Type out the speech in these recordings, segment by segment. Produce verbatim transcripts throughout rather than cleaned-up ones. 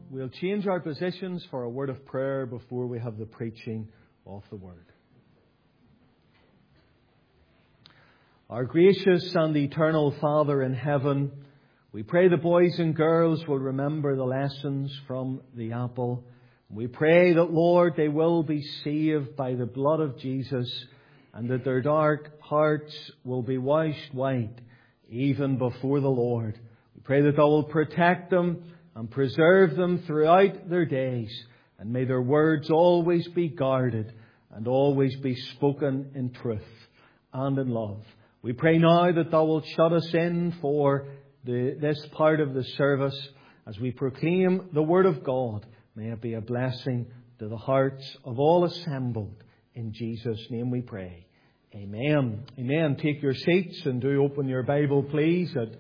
we'll change our positions for a word of prayer before we have the preaching of the Word. Our gracious and eternal Father in heaven, we pray the boys and girls will remember the lessons from the apple. We pray that, Lord, they will be saved by the blood of Jesus and that their dark hearts will be washed white even before the Lord. We pray that Thou will protect them and preserve them throughout their days, and may their words always be guarded and always be spoken in truth and in love. We pray now that Thou wilt shut us in for the, this part of the service as we proclaim the Word of God. May it be a blessing to the hearts of all assembled. In Jesus' name we pray. Amen. Amen. Take your seats and do open your Bible, please, at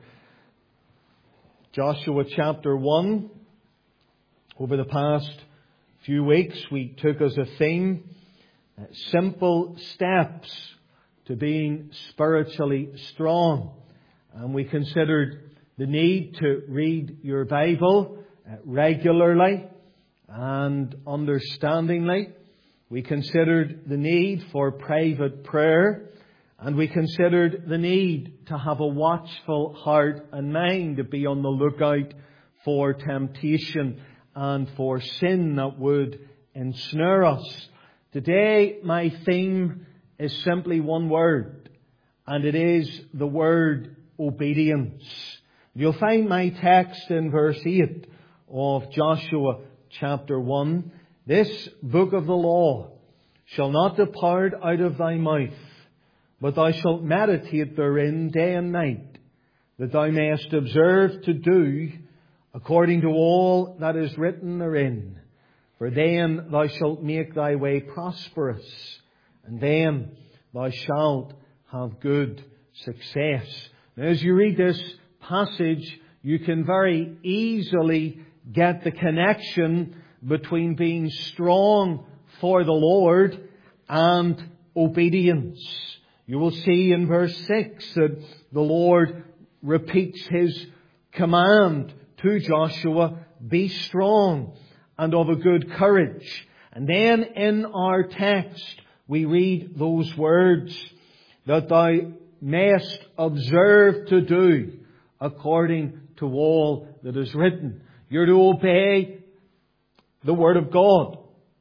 Joshua chapter one. Over the past few weeks, we took as a theme uh, simple steps to being spiritually strong. And we considered the need to read your Bible uh, regularly and understandingly. We considered the need for private prayer, and we considered the need to have a watchful heart and mind, to be on the lookout for temptation and for sin that would ensnare us. Today, my theme is simply one word, and it is the word obedience. You'll find my text in verse eight of Joshua chapter one. This book of the law shall not depart out of thy mouth, but thou shalt meditate therein day and night, that thou mayest observe to do according to all that is written therein. For then thou shalt make thy way prosperous, and then thou shalt have good success. Now, as you read this passage, you can very easily get the connection between being strong for the Lord and obedience. You will see in verse six that the Lord repeats His command to Joshua, be strong and of a good courage. And then in our text we read those words, that thou mayest observe to do according to all that is written. You're to obey the Word of God.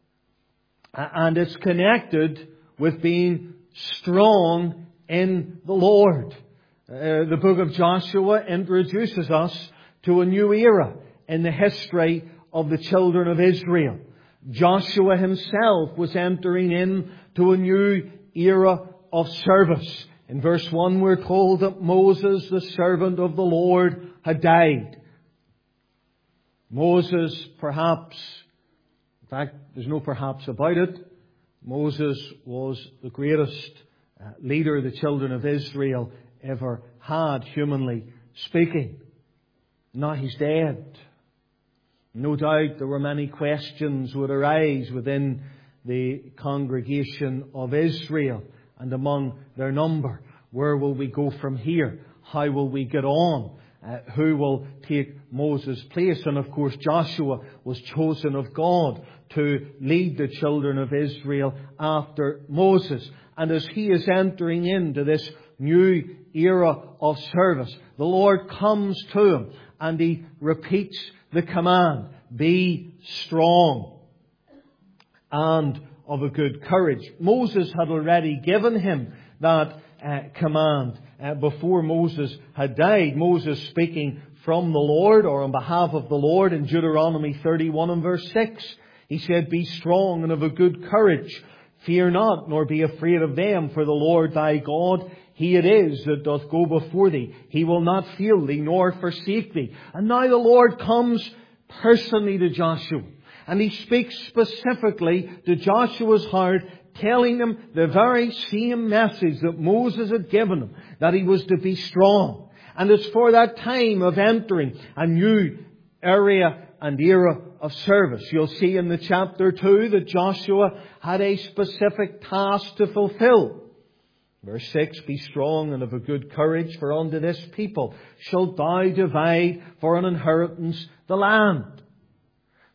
And it's connected with being strong in the Lord. Uh, the book of Joshua introduces us to a new era in the history of the children of Israel. Joshua himself was entering into a new era of service. In verse one we're told that Moses, the servant of the Lord, had died. Moses, perhaps, in fact, there's no perhaps about it, Moses was the greatest uh, leader the children of Israel ever had, humanly speaking. Now he's dead. No doubt there were many questions would arise within the congregation of Israel and among their number. Where will we go from here? How will we get on? Uh, who will take Moses' place? And of course Joshua was chosen of God to lead the children of Israel after Moses. And as he is entering into this new era of service, the Lord comes to him and He repeats the command, be strong and of a good courage. Moses had already given him that uh, command uh, before Moses had died. Moses speaking from the Lord, or on behalf of the Lord, in Deuteronomy thirty-one and verse six. He said, be strong and of a good courage. Fear not, nor be afraid of them, for the Lord thy God, He it is that doth go before thee. He will not fail thee, nor forsake thee. And now the Lord comes personally to Joshua. And He speaks specifically to Joshua's heart, telling him the very same message that Moses had given him, that he was to be strong. And it's for that time of entering a new area and era of service. You'll see in the chapter two that Joshua had a specific task to fulfill. Verse six, be strong and of a good courage, for unto this people shalt thou divide for an inheritance the land.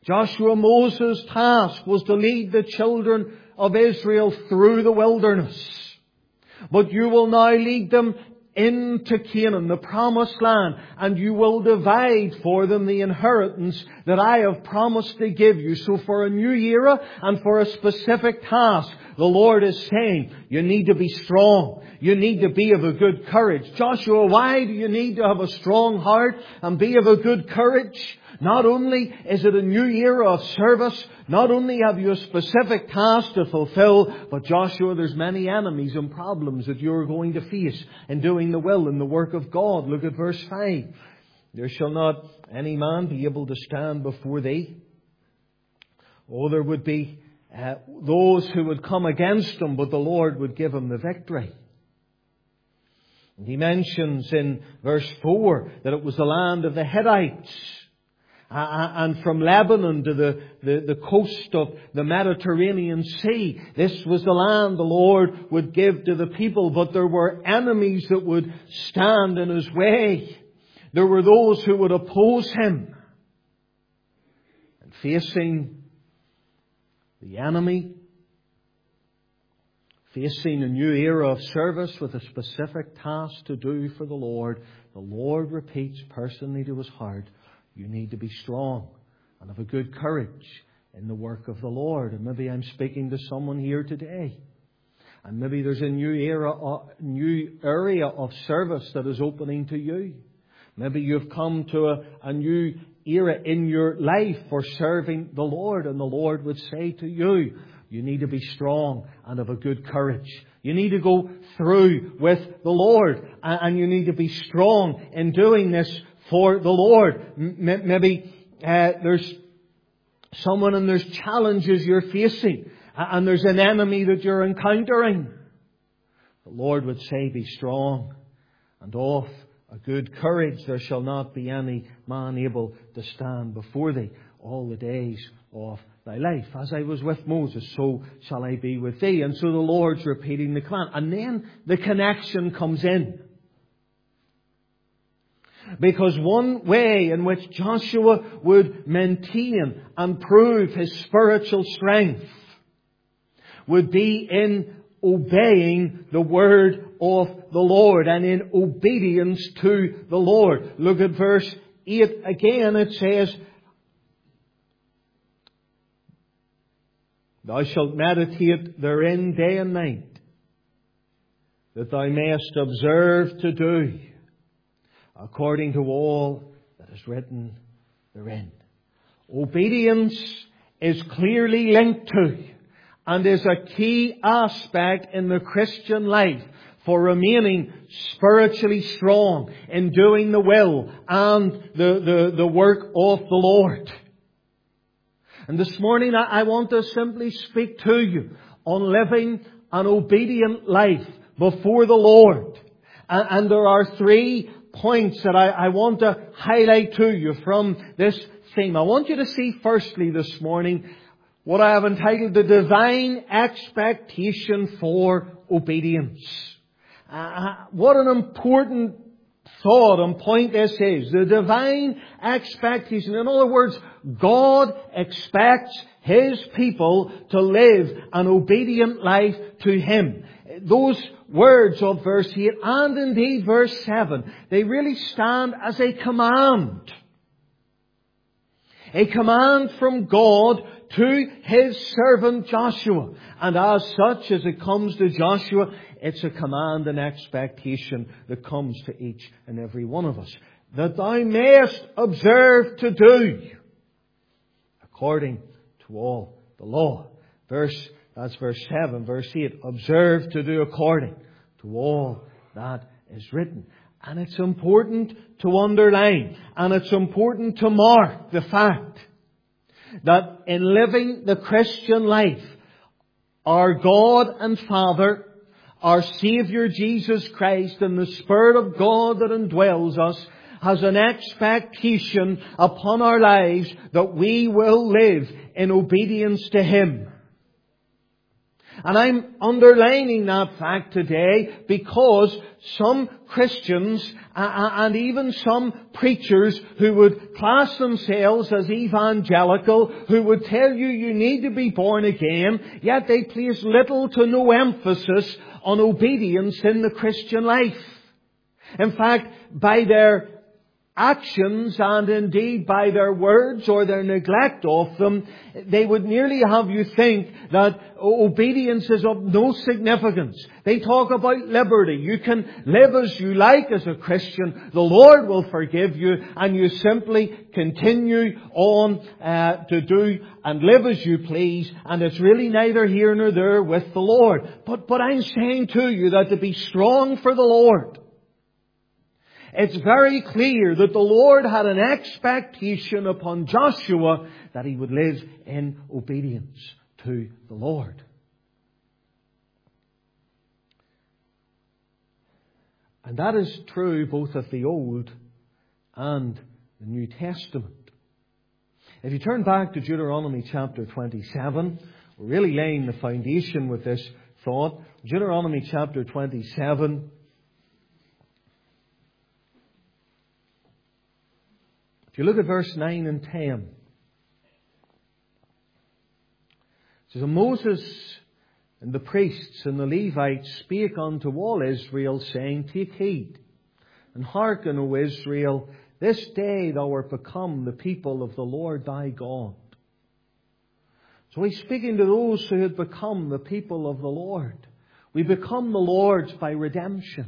Joshua, Moses' task was to lead the children of Israel through the wilderness. But you will now lead them into Canaan, the promised land, and you will divide for them the inheritance that I have promised to give you. So for a new era and for a specific task, the Lord is saying, you need to be strong. You need to be of a good courage. Joshua, why do you need to have a strong heart and be of a good courage? Not only is it a new era of service, not only have you a specific task to fulfill, but Joshua, there's many enemies and problems that you're going to face in doing the will and the work of God. Look at verse five. There shall not any man be able to stand before thee. Oh, there would be uh, those who would come against him, but the Lord would give him the victory. And he mentions in verse four that it was the land of the Hittites. Uh, and from Lebanon to the, the, the coast of the Mediterranean Sea. This was the land the Lord would give to the people, but there were enemies that would stand in His way. There were those who would oppose Him. And facing the enemy, facing a new era of service with a specific task to do for the Lord, the Lord repeats personally to His heart, you need to be strong and have a good courage in the work of the Lord. And maybe I'm speaking to someone here today. And maybe there's a new era, a new area of service that is opening to you. Maybe you've come to a, a new era in your life for serving the Lord. And the Lord would say to you, you need to be strong and have a good courage. You need to go through with the Lord. And you need to be strong in doing this for the Lord. M- maybe uh, there's someone and there's challenges you're facing. And there's an enemy that you're encountering. The Lord would say, be strong and of a good courage. There shall not be any man able to stand before thee all the days of thy life. As I was with Moses, so shall I be with thee. And so the Lord's repeating the command. And then the connection comes in. Because one way in which Joshua would maintain and prove his spiritual strength would be in obeying the word of the Lord and in obedience to the Lord. Look at verse eight again. It says, thou shalt meditate therein day and night, that thou mayest observe to do according to all that is written therein. Obedience is clearly linked to and is a key aspect in the Christian life for remaining spiritually strong in doing the will and the, the, the work of the Lord. And this morning I, I want to simply speak to you on living an obedient life before the Lord. And, and there are three points that I, I want to highlight to you from this theme. I want you to see firstly this morning what I have entitled the divine expectation for obedience. Uh, what an important thought and point this is. The divine expectation. In other words, God expects His people to live an obedient life to Him. Those words of verse eight and indeed verse seven, they really stand as a command. A command from God to His servant Joshua. And as such, as it comes to Joshua, it's a command and expectation that comes to each and every one of us. That thou mayest observe to do according to all the law. Verse, that's verse seven. Verse eight, observe to do according to all that is written. And it's important to underline, and it's important to mark the fact that in living the Christian life, our God and Father, our Saviour Jesus Christ, and the Spirit of God that indwells us, has an expectation upon our lives that we will live in obedience to Him. And I'm underlining that fact today because some Christians and even some preachers who would class themselves as evangelical, who would tell you you need to be born again, yet they place little to no emphasis on obedience in the Christian life. In fact, by their actions and indeed by their words or their neglect of them, they would nearly have you think that obedience is of no significance. They talk about liberty. You can live as you like as a Christian. The Lord will forgive you, and you simply continue on uh, to do and live as you please, and it's really neither here nor there with the Lord. But, but I'm saying to you that to be strong for the Lord, it's very clear that the Lord had an expectation upon Joshua that he would live in obedience to the Lord. And that is true both of the Old and the New Testament. If you turn back to Deuteronomy chapter twenty-seven, we're really laying the foundation with this thought. Deuteronomy chapter twenty-seven. If you look at verse nine and ten, it says, "And Moses and the priests and the Levites spake unto all Israel, saying, Take heed, and hearken, O Israel, this day thou art become the people of the Lord thy God." So he's speaking to those who had become the people of the Lord. We become the Lord's by redemption,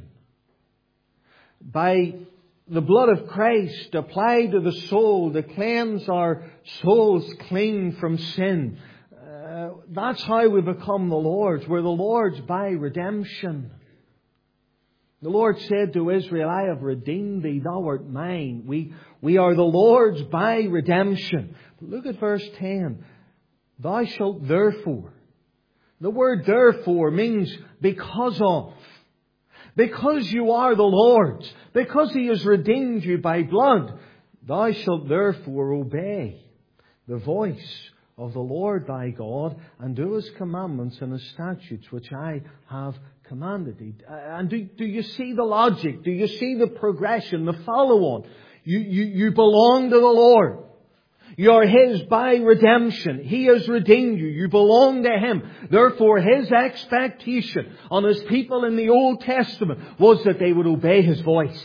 by the blood of Christ applied to the soul to cleanse our souls clean from sin. Uh, that's how we become the Lord's. We're the Lord's by redemption. The Lord said to Israel, I have redeemed thee, thou art mine. We, we are the Lord's by redemption. But look at verse ten. Thou shalt therefore. The word therefore means because of. Because you are the Lord's, because He has redeemed you by blood, thou shalt therefore obey the voice of the Lord thy God, and do His commandments and His statutes which I have commanded thee. And do, do you see the logic? Do you see the progression, the follow-on? You, you, you belong to the Lord. You are His by redemption. He has redeemed you. You belong to Him. Therefore, His expectation on His people in the Old Testament was that they would obey His voice.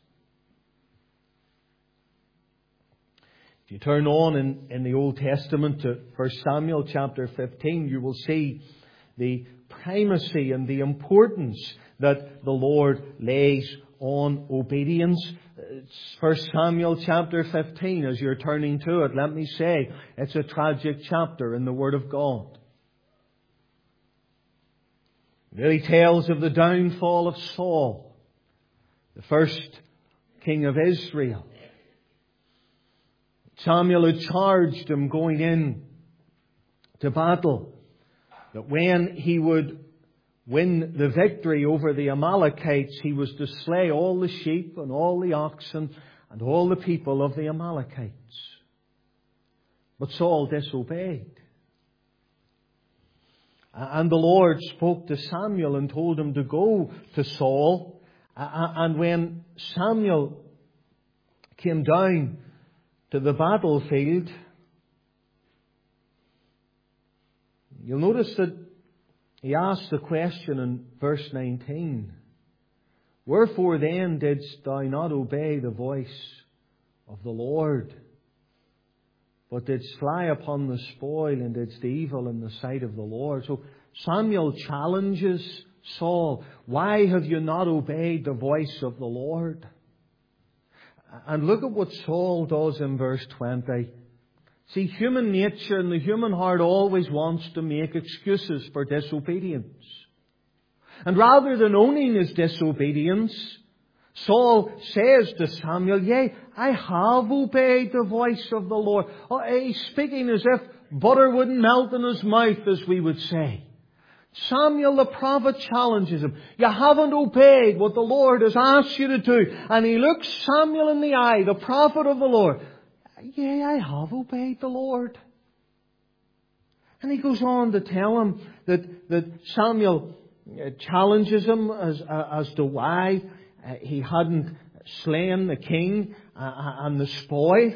If you turn on in, in the Old Testament to First Samuel chapter fifteen, you will see the primacy and the importance that the Lord lays on obedience. First Samuel chapter fifteen, as you're turning to it, let me say, it's a tragic chapter in the Word of God. It really tells of the downfall of Saul, the first king of Israel. Samuel had charged him going in to battle that when he would win the victory over the Amalekites, he was to slay all the sheep and all the oxen and all the people of the Amalekites. But Saul disobeyed. And the Lord spoke to Samuel and told him to go to Saul. And when Samuel came down to the battlefield, you'll notice that he asked the question in verse nineteen. Wherefore then didst thou not obey the voice of the Lord, but didst fly upon the spoil and didst evil in the sight of the Lord? So Samuel challenges Saul. Why have you not obeyed the voice of the Lord? And look at what Saul does in verse twenty. See, human nature and the human heart always wants to make excuses for disobedience. And rather than owning his disobedience, Saul says to Samuel, Yea, I have obeyed the voice of the Lord. Oh, he's speaking as if butter wouldn't melt in his mouth, as we would say. Samuel the prophet challenges him. You haven't obeyed what the Lord has asked you to do. And he looks Samuel in the eye, the prophet of the Lord. Yea, I have obeyed the Lord. And he goes on to tell him that, that Samuel challenges him as, as to why he hadn't slain the king and the spoil.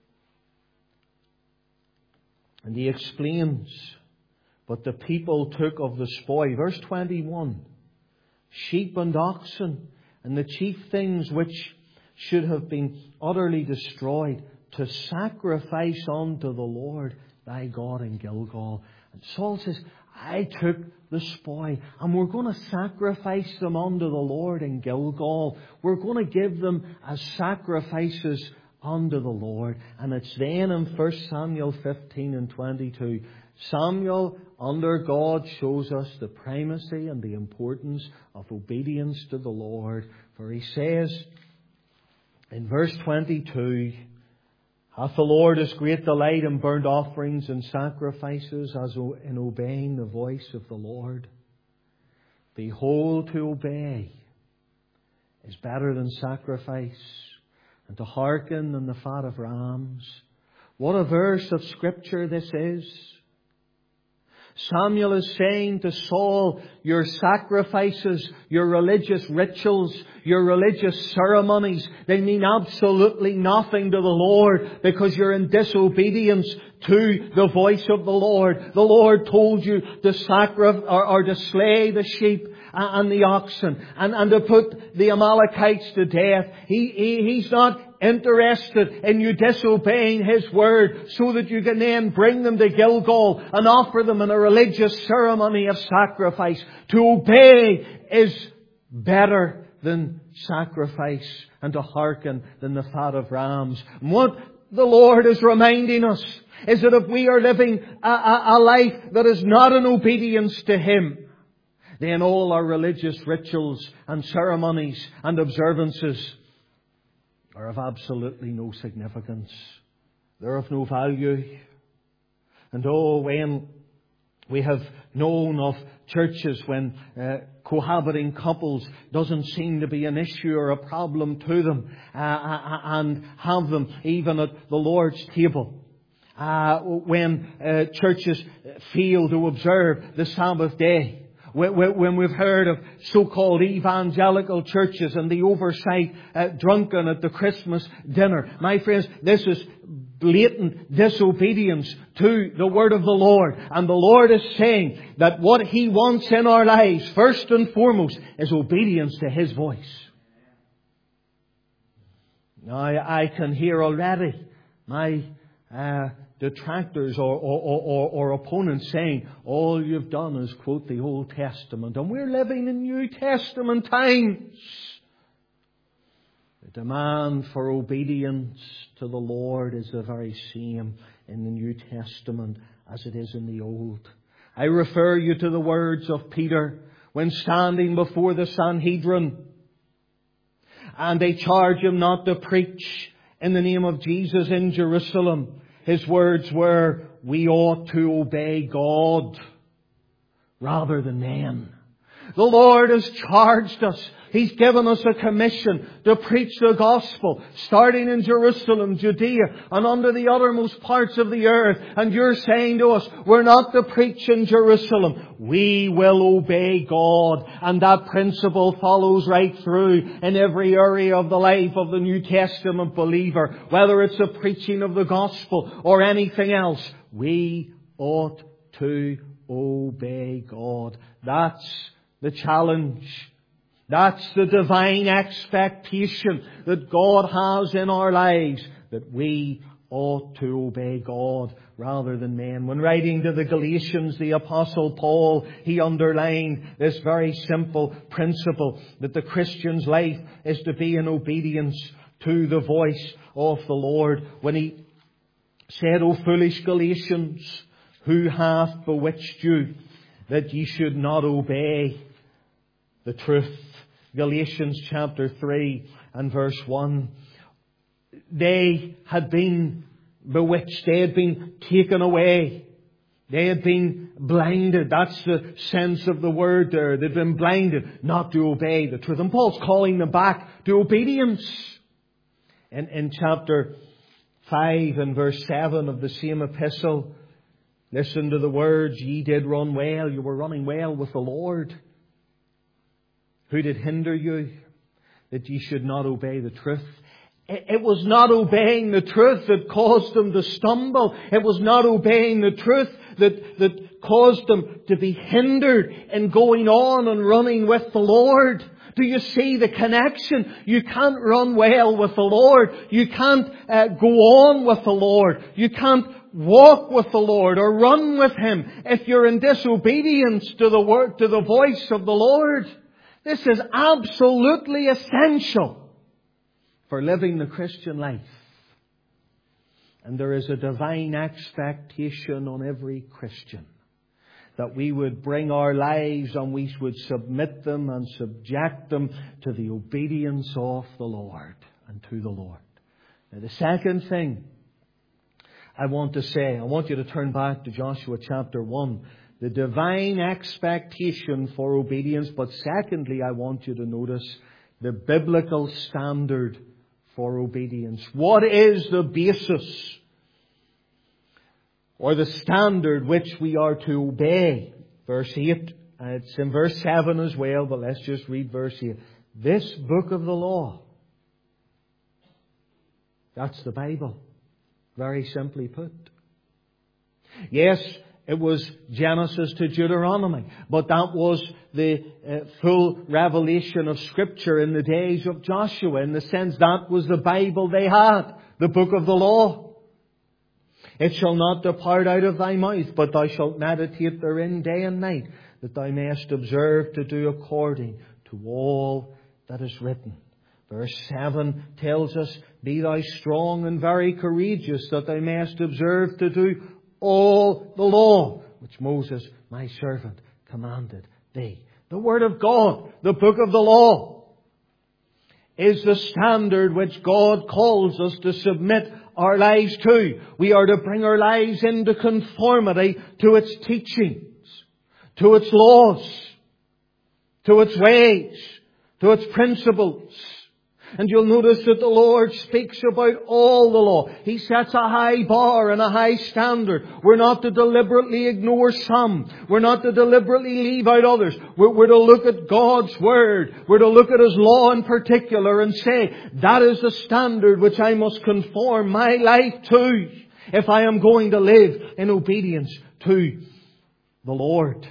And he explains, but the people took of the spoil, verse twenty-one, sheep and oxen, and the chief things which should have been utterly destroyed, to sacrifice unto the Lord thy God in Gilgal. And Saul says, I took the spoil, and we're going to sacrifice them unto the Lord in Gilgal. We're going to give them as sacrifices unto the Lord. And it's then in First Samuel fifteen and twenty-two, Samuel, under God, shows us the primacy and the importance of obedience to the Lord. For he says in verse twenty-two, hath the Lord as great delight in burnt offerings and sacrifices as in obeying the voice of the Lord? Behold, to obey is better than sacrifice, and to hearken than the fat of rams. What a verse of Scripture this is. Samuel is saying to Saul, your sacrifices, your religious rituals, your religious ceremonies, they mean absolutely nothing to the Lord because you're in disobedience to the voice of the Lord. The Lord told you to sacrifice or, or to slay the sheep and the oxen and, and to put the Amalekites to death. He, he, he's not interested in you disobeying His word so that you can then bring them to Gilgal and offer them in a religious ceremony of sacrifice. To obey is better than sacrifice, and to hearken than the fat of rams. And what the Lord is reminding us is that if we are living a, a, a life that is not in obedience to Him, then all our religious rituals and ceremonies and observances are of absolutely no significance. They're of no value. And oh, when we have known of churches when uh, cohabiting couples doesn't seem to be an issue or a problem to them, uh, and have them even at the Lord's table. Uh, when uh, churches fail to observe the Sabbath day. When we've heard of so-called evangelical churches and the oversight uh, drunken at the Christmas dinner. My friends, this is blatant disobedience to the word of the Lord. And the Lord is saying that what He wants in our lives, first and foremost, is obedience to His voice. Now, I, I can hear already my uh, detractors or, or, or, or opponents saying, all you've done is quote the Old Testament. And we're living in New Testament times. The demand for obedience to the Lord is the very same in the New Testament as it is in the Old. I refer you to the words of Peter when standing before the Sanhedrin. And they charge him not to preach in the name of Jesus in Jerusalem. His words were, we ought to obey God rather than men. The Lord has charged us. He's given us a commission to preach the gospel, starting in Jerusalem, Judea, and unto the uttermost parts of the earth. And you're saying to us, we're not to preach in Jerusalem. We will obey God. And that principle follows right through in every area of the life of the New Testament believer. Whether it's the preaching of the gospel or anything else, we ought to obey God. That's the challenge. That's the divine expectation that God has in our lives, that we ought to obey God rather than men. When writing to the Galatians, the Apostle Paul, he underlined this very simple principle, that the Christian's life is to be in obedience to the voice of the Lord. When he said, O foolish Galatians, who hath bewitched you, that ye should not obey the truth? Galatians chapter three and verse one. They had been bewitched. They had been taken away. They had been blinded. That's the sense of the word there. They'd been blinded not to obey the truth. And Paul's calling them back to obedience. In, in chapter five and verse seven of the same epistle, Listen to the words, ye did run well. You were running well with the Lord. Who did hinder you that ye should not obey the truth? It was not obeying the truth that caused them to stumble. It was not obeying the truth that, that caused them to be hindered in going on and running with the Lord. Do you see the connection? You can't run well with the Lord. You can't uh, go on with the Lord. You can't walk with the Lord or run with Him if you're in disobedience to the word, to the voice of the Lord. This is absolutely essential for living the Christian life. And there is a divine expectation on every Christian that we would bring our lives and we would submit them and subject them to the obedience of the Lord and to the Lord. Now, the second thing I want to say, I want you to turn back to Joshua chapter one. The divine expectation for obedience. But secondly, I want you to notice the biblical standard for obedience. What is the basis or the standard which we are to obey? Verse eight. It's in verse seven as well, but let's just read verse eight. This book of the law. That's the Bible. Very simply put. Yes, it was Genesis to Deuteronomy, but that was the uh, full revelation of Scripture in the days of Joshua. In the sense that was the Bible they had, the book of the law. It shall not depart out of thy mouth, but thou shalt meditate therein day and night, that thou mayest observe to do according to all that is written. Verse seven tells us, be thou strong and very courageous, that thou mayest observe to do all the law which Moses, my servant, commanded thee. The Word of God, the book of the law, is the standard which God calls us to submit our lives to. We are to bring our lives into conformity to its teachings, to its laws, to its ways, to its principles. And you'll notice that the Lord speaks about all the law. He sets a high bar and a high standard. We're not to deliberately ignore some. We're not to deliberately leave out others. We're, we're to look at God's Word. We're to look at His law in particular and say, that is the standard which I must conform my life to if I am going to live in obedience to the Lord.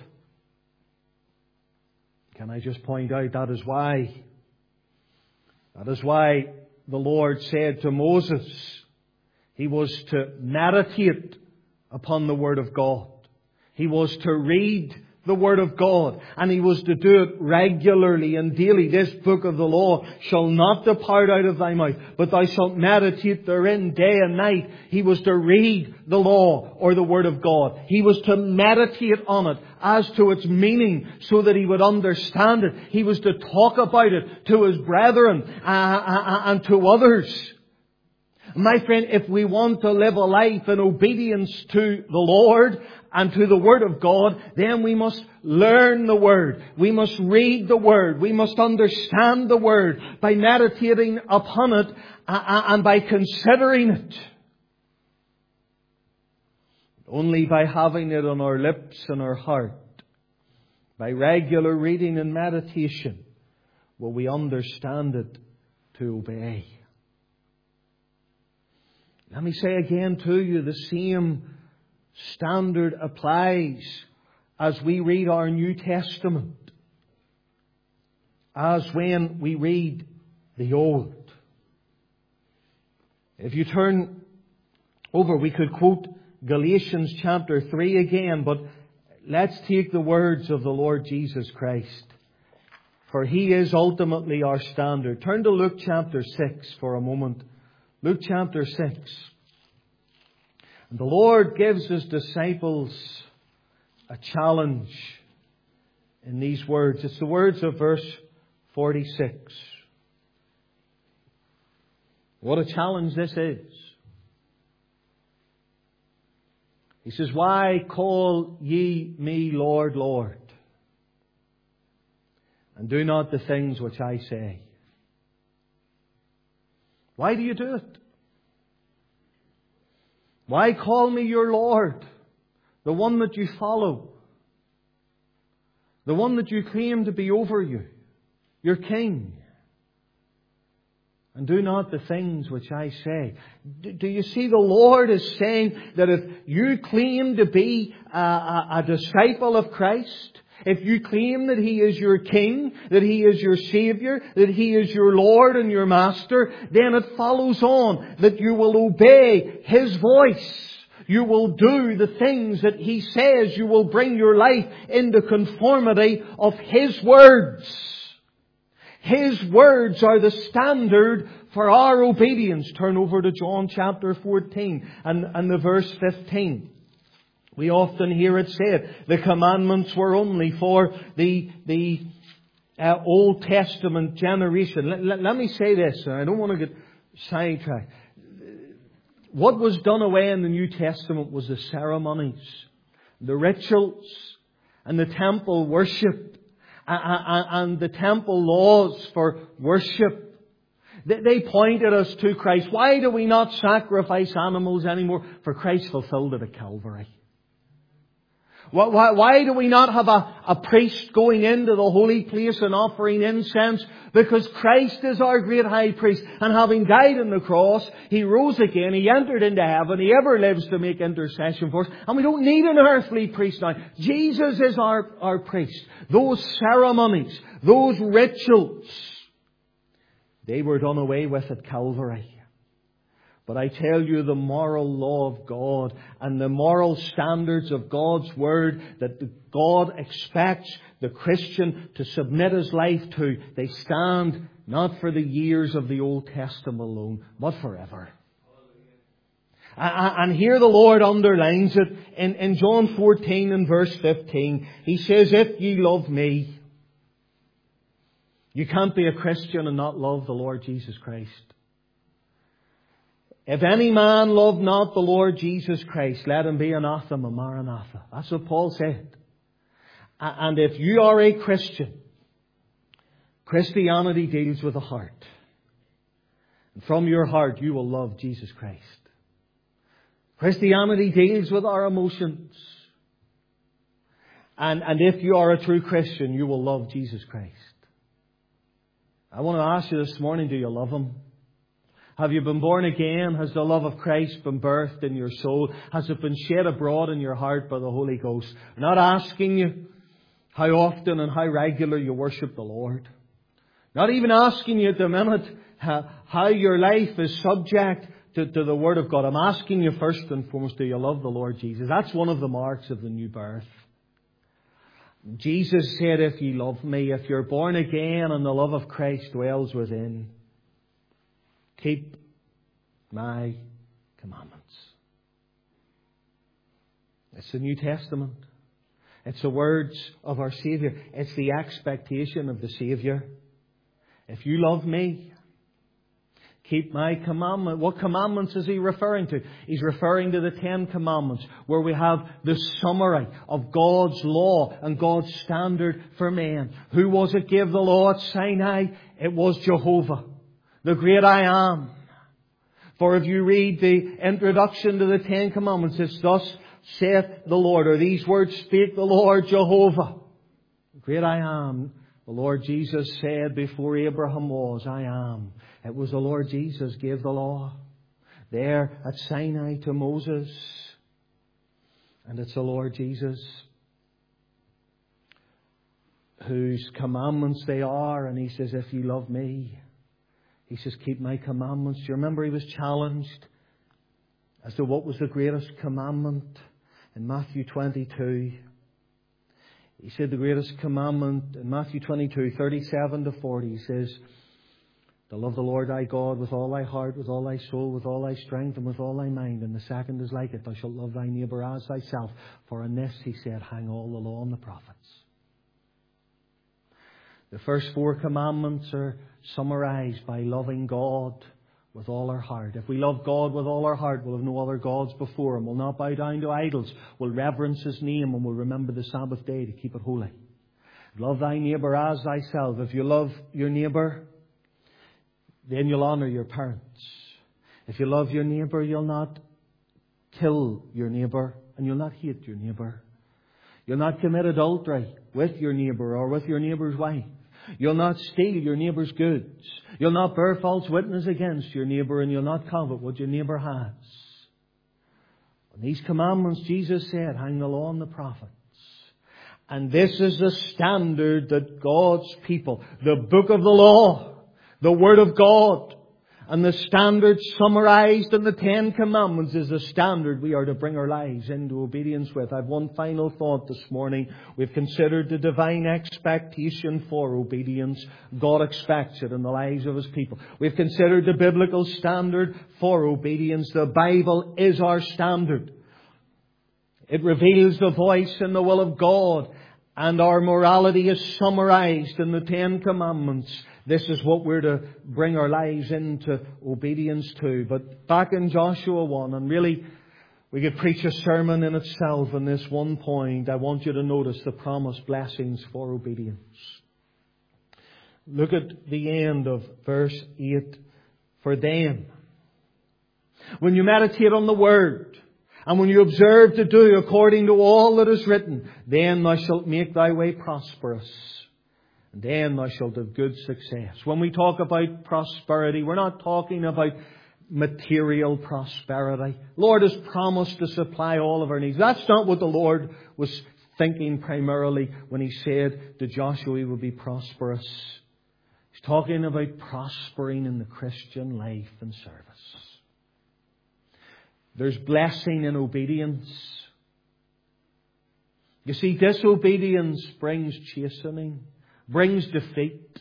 Can I just point out that is why That is why the Lord said to Moses, he was to meditate upon the Word of God. He was to read the Word of God, and he was to do it regularly and daily. This book of the law shall not depart out of thy mouth, but thou shalt meditate therein day and night. He was to read the law or the Word of God. He was to meditate on it as to its meaning so that he would understand it. He was to talk about it to his brethren uh, and to others. My friend, if we want to live a life in obedience to the Lord and to the Word of God, then we must learn the Word. We must read the Word. We must understand the Word by meditating upon it and by considering it. Only by having it on our lips and our heart, by regular reading and meditation, will we understand it to obey. Let me say again to you, the same standard applies as we read our New Testament as when we read the Old. If you turn over, we could quote Galatians chapter three again, but let's take the words of the Lord Jesus Christ, for He is ultimately our standard. Turn to Luke chapter six for a moment. Luke chapter six. And the Lord gives His disciples a challenge in these words. It's the words of verse forty-six. What a challenge this is. He says, why call ye me Lord, Lord, and do not the things which I say? Why do you do it? Why call me your Lord? the one that you follow, the one that you claim to be over you, your King. And do not the things which I say. Do you see, the Lord is saying that if you claim to be a, a, a disciple of Christ, if you claim that He is your King, that He is your Saviour, that He is your Lord and your Master, then it follows on that you will obey His voice. You will do the things that He says. You will bring your life into conformity of His words. His words are the standard for our obedience. Turn over to John chapter fourteen and, and the verse fifteen. We often hear it said, the commandments were only for the, the uh, Old Testament generation. Let, let, let me say this, I don't want to get sidetracked. What was done away in the New Testament was the ceremonies, the rituals, and the temple worship, and the temple laws for worship. They pointed us to Christ. Why do we not sacrifice animals anymore? For Christ fulfilled it at Calvary. Why, why do we not have a, a priest going into the holy place and offering incense? Because Christ is our great high priest. And having died on the cross, He rose again. He entered into heaven. He ever lives to make intercession for us. And we don't need an earthly priest now. Jesus is our, our priest. Those ceremonies, those rituals, they were done away with at Calvary. But I tell you, the moral law of God and the moral standards of God's Word that God expects the Christian to submit his life to, they stand not for the years of the Old Testament alone, but forever. And here the Lord underlines it in, in John fourteen and verse fifteen. He says, if ye love me. You can't be a Christian and not love the Lord Jesus Christ. If any man love not the Lord Jesus Christ, let him be anathema, maranatha. That's what Paul said. And if you are a Christian, Christianity deals with the heart. And from your heart you will love Jesus Christ. Christianity deals with our emotions. And, and if you are a true Christian, you will love Jesus Christ. I want to ask you this morning, do you love Him? Have you been born again? Has the love of Christ been birthed in your soul? Has it been shed abroad in your heart by the Holy Ghost? I'm not asking you how often and how regular you worship the Lord. Not even asking you at the minute how, how your life is subject to, to the Word of God. I'm asking you first and foremost, do you love the Lord Jesus? That's one of the marks of the new birth. Jesus said, if ye love me, if you're born again and the love of Christ dwells within, keep my commandments. It's the New Testament. It's the words of our Saviour. It's the expectation of the Saviour. If you love me, keep my commandment. What commandments is He referring to? He's referring to the Ten Commandments, where we have the summary of God's law and God's standard for man. Who was it gave the law at Sinai? It was Jehovah, the great I am. For if you read the introduction to the Ten Commandments, it's thus saith the Lord, or these words spake the Lord Jehovah, the great I am. The Lord Jesus said before Abraham was, I am. It was the Lord Jesus gave the law there at Sinai to Moses. And it's the Lord Jesus whose commandments they are. And He says, if you love me, He says, keep my commandments. Do you remember He was challenged as to what was the greatest commandment in Matthew twenty-two? He said the greatest commandment in Matthew twenty-two, thirty-seven to forty, He says, to love the Lord thy God with all thy heart, with all thy soul, with all thy strength, and with all thy mind. And the second is like it, thou shalt love thy neighbour as thyself. For in this, He said, hang all the law and the prophets. The first four commandments are summarized by loving God with all our heart. If we love God with all our heart, we'll have no other gods before Him. We'll not bow down to idols. We'll reverence His name, and we'll remember the Sabbath day to keep it holy. Love thy neighbour as thyself. If you love your neighbour, then you'll honour your parents. If you love your neighbour, you'll not kill your neighbour. And and you'll not hate your neighbour. You'll not commit adultery with your neighbour or with your neighbour's wife. You'll not steal your neighbour's goods. You'll not bear false witness against your neighbour, and you'll not covet what your neighbour has. And these commandments, Jesus said, hang the law and the prophets. And this is the standard that God's people, the book of the law, the Word of God, and the standard summarized in the Ten Commandments is the standard we are to bring our lives into obedience with. I have one final thought this morning. We've considered the divine expectation for obedience. God expects it in the lives of His people. We've considered the biblical standard for obedience. The Bible is our standard. It reveals the voice and the will of God, and our morality is summarized in the Ten Commandments. This is what we're to bring our lives into obedience to. But back in Joshua one, and really we could preach a sermon in itself on this one point, I want you to notice the promised blessings for obedience. Look at the end of verse eight. For then, when you meditate on the Word, and when you observe to do according to all that is written, then thou shalt make thy way prosperous. And then thou shalt have good success. When we talk about prosperity, we're not talking about material prosperity. The Lord has promised to supply all of our needs. That's not what the Lord was thinking primarily when He said to Joshua He would be prosperous. He's talking about prospering in the Christian life and service. There's blessing in obedience. You see, disobedience brings chastening, brings defeat.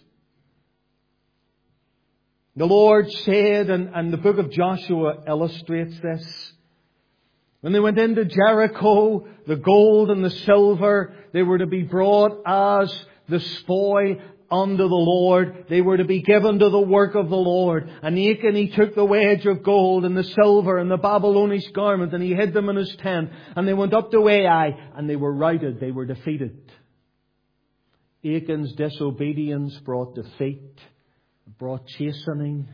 The Lord said, and, and the book of Joshua illustrates this, when they went into Jericho, the gold and the silver, they were to be brought as the spoil unto the Lord. They were to be given to the work of the Lord. And Achan, he took the wedge of gold and the silver and the Babylonish garment, and he hid them in his tent. And they went up to Ai, and they were routed. They were defeated. Achan's disobedience brought defeat, brought chastening.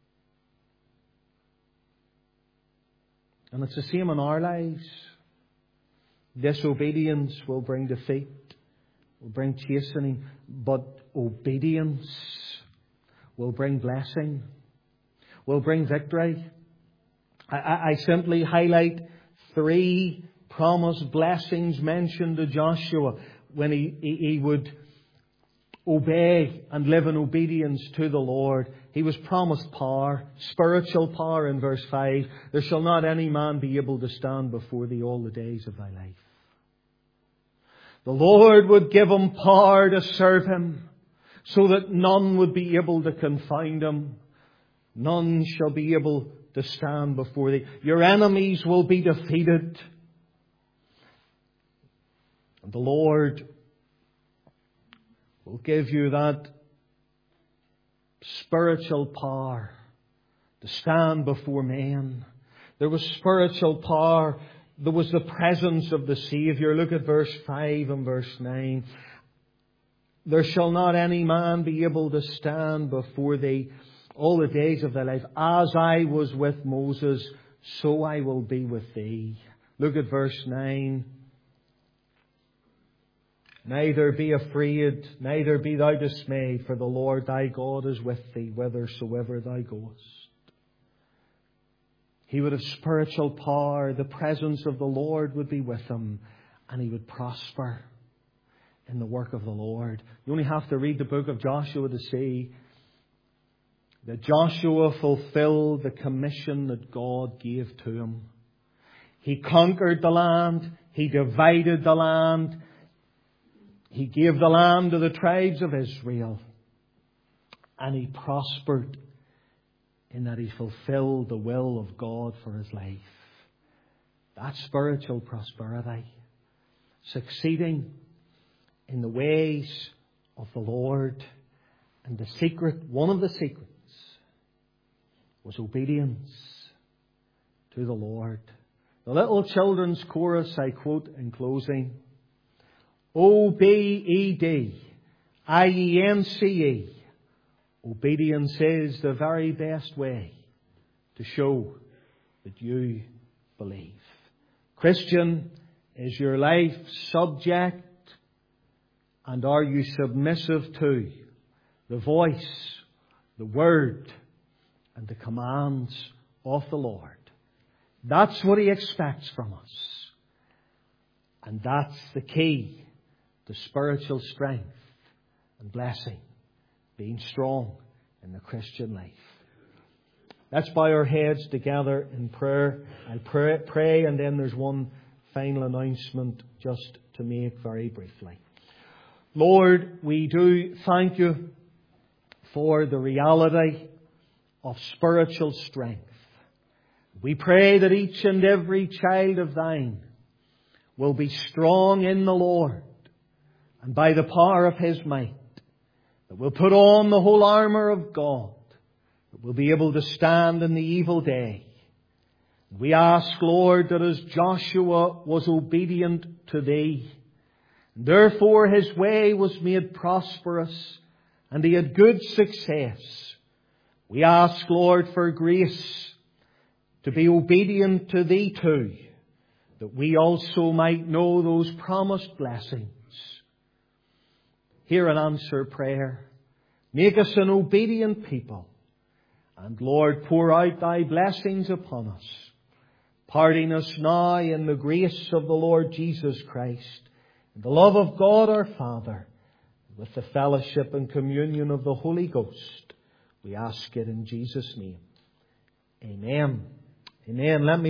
And it's the same in our lives. Disobedience will bring defeat, will bring chastening, but obedience will bring blessing, will bring victory. I, I, I simply highlight three promised blessings mentioned to Joshua when he, he, he would obey and live in obedience to the Lord. He was promised power, spiritual power in verse five. There shall not any man be able to stand before thee all the days of thy life. The Lord would give him power to serve Him, so that none would be able to confound him. None shall be able to stand before thee. Your enemies will be defeated. And the Lord will give you that spiritual power to stand before men. There was spiritual power. There was the presence of the Saviour. Look at verse five and verse nine. There shall not any man be able to stand before thee all the days of thy life. As I was with Moses, so I will be with thee. Look at verse nine. Neither be afraid, neither be thou dismayed, for the Lord thy God is with thee whithersoever thou goest. He would have spiritual power. The presence of the Lord would be with him, and he would prosper in the work of the Lord. You only have to read the book of Joshua to see that Joshua fulfilled the commission that God gave to him. He conquered the land. He divided the land. He gave the land to the tribes of Israel. And he prospered in that he fulfilled the will of God for his life. That's spiritual prosperity. Succeeding in the ways of the Lord. And the secret, one of the secrets, was obedience to the Lord. The little children's chorus I quote in closing. O B E D I E N C E. Obedience is the very best way to show that you believe. Christian, Is your life subject, and are you submissive to the voice, the word, and the commands of the Lord? That's what He expects from us. And that's the key to spiritual strength and blessing, being strong in the Christian life. Let's bow our heads together in prayer. I'll pray, pray and then there's one final announcement just to make very briefly. Lord, we do thank You for the reality of spiritual strength. We pray that each and every child of Thine will be strong in the Lord, and by the power of His might, that we'll put on the whole armour of God, that we'll be able to stand in the evil day. We ask, Lord, that as Joshua was obedient to Thee, and therefore his way was made prosperous, and he had good success, we ask, Lord, for grace to be obedient to Thee too, that we also might know those promised blessings. Hear and answer prayer. Make us an obedient people. And Lord, pour out Thy blessings upon us, parting us now in the grace of the Lord Jesus Christ, in the love of God our Father, with the fellowship and communion of the Holy Ghost. We ask it in Jesus' name. Amen. Amen. Let me